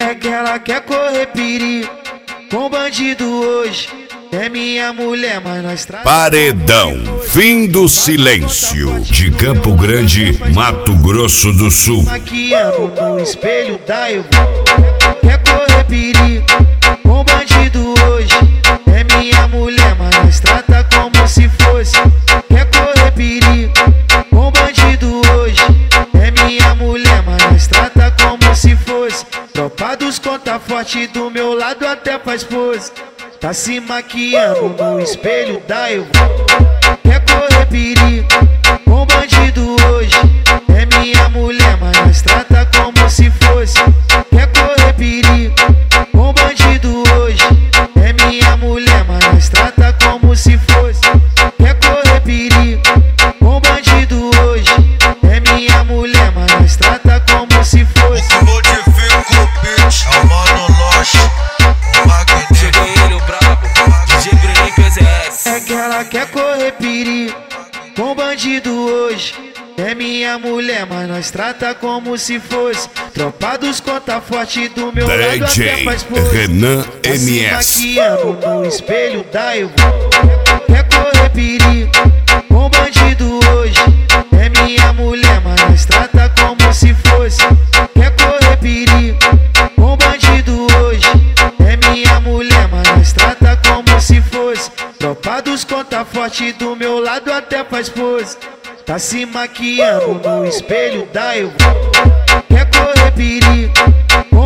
É que ela quer correr perigo com bandido hoje. É minha mulher, mas nós Paredão, fim do silêncio. De Campo Grande, Mato Grosso do Sul. Maquiando no espelho da eu. Quer correr perigo com bandido hoje. É minha mulher, mas nós trata como se fosse. Quer correr perigo com bandido hoje. É minha mulher, mas nós trata como se fosse. Tropa dos conta forte do meu lado até faz pose. Tá se maquiando no espelho da eu. Quer correr perigo com bandido hoje. É minha mulher, mas nós trata como se fosse. Quer correr perigo com bandido hoje. É minha mulher, mas nós trata como se fosse. Quer correr perigo com bandido hoje. É minha mulher, mas nós trata como se fosse. Modifica o beat, é o Mano Loche, o Magnífico. É que ela quer correr perigo com bandido hoje. É minha mulher, mas nós trata como se fosse. Tropa dos conta forte do meu lado até faz pose. Renan Tá se MS. maquiando no espelho da eu. Quer correr perigo com bandido hoje. É minha mulher, mas nós trata como se fosse. Quer correr perigo com bandido hoje. É minha mulher, mas nós trata como se fosse. Tropa dos conta forte do meu lado até faz pose. Tá se maquiando no espelho da eu. Quer correr perigo com